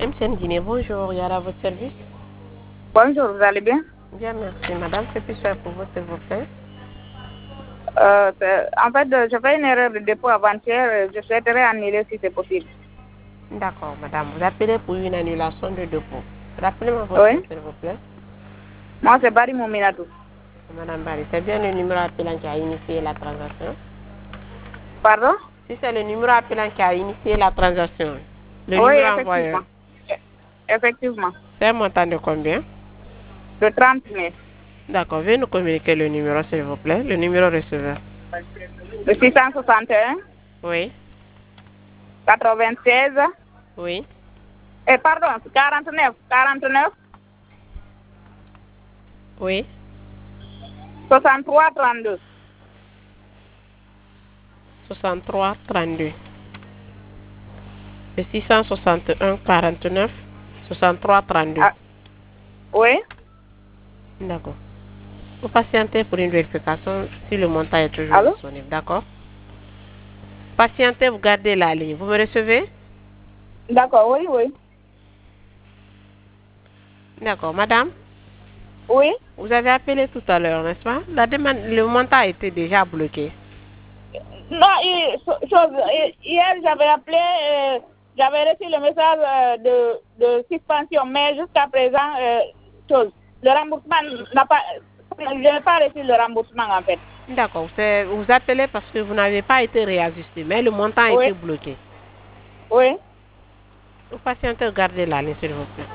MCN Guinée, bonjour, Yara, à votre service. Bonjour, vous allez bien? Bien, merci, madame. Que puis-je faire pour vous, s'il vous plaît? En fait, je fais une erreur de dépôt avant-hier. Je souhaiterais annuler si c'est possible. D'accord, madame. Vous appelez pour une annulation de dépôt. Rappelez-moi votre nom, s'il vous plaît. Moi, c'est Barry Mouminatou. Madame Barry, c'est bien le numéro appelant qui a initié la transaction? Pardon? Si c'est le numéro appelant qui a initié la transaction, le Oui, numéro effectivement. envoyeur. Effectivement. C'est un montant de combien? De 30 000. D'accord, veuillez nous communiquer le numéro, s'il vous plaît. Le numéro receveur. De 661. Oui. 96. Oui. Pardon, 49. 49. Oui. 63 32. 63 32. Le 661 49 63 32. Ah, oui. D'accord. Vous patientez pour une vérification si le montant est toujours disponible. D'accord? Patientez, vous gardez la ligne. Vous me recevez? D'accord, oui, oui. D'accord, madame? Oui. Vous avez appelé tout à l'heure, n'est-ce pas? La demande, le montant a été déjà bloqué. Non, hier j'avais appelé, j'avais reçu le message de suspension, mais jusqu'à présent, le remboursement n'a pas, je n'ai pas reçu le remboursement en fait. D'accord, vous appelez parce que vous n'avez pas été réajusté, mais le montant a été bloqué. Oui. Vous patientez, gardez la ligne, s'il vous plaît.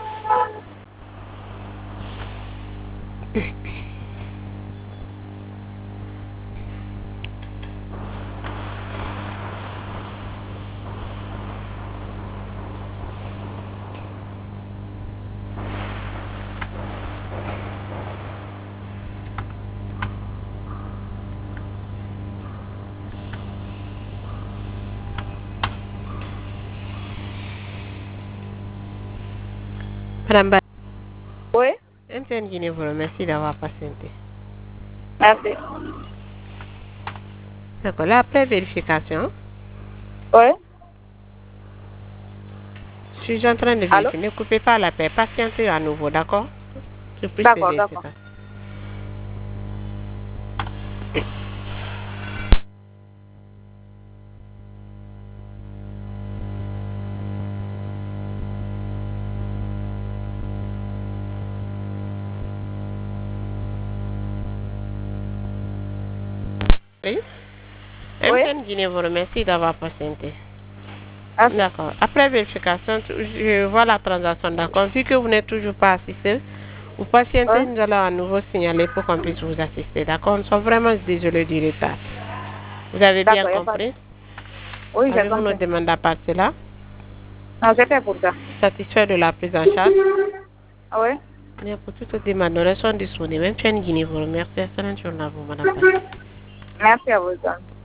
Madame Ba. Oui. MTN Guinée vous remercie d'avoir patienté. Merci. D'accord, là, après vérification. Oui. Je suis en train de vérifier. Ne coupez pas la paix. Patientez à nouveau, d'accord? D'accord, d'accord. Oui. MTN Guinée vous remercie d'avoir patienté. D'accord. Après vérification, je vois la transaction. D'accord. Vu que vous n'êtes toujours pas assisté, vous patientez, nous allons à nouveau signaler pour qu'on puisse vous assister. D'accord. Nous sommes vraiment désolés du retard. Vous avez bien compris? Oui, j'ai Avez-vous nos demandes à part cela? Non, c'était pour ça. Satisfait de la prise en charge? Oui. Bien, pour toutes les demandes, nous restons disponibles. Même chaîne Guinée vous remercie. Excellente journée à vous, madame. Merci à vous.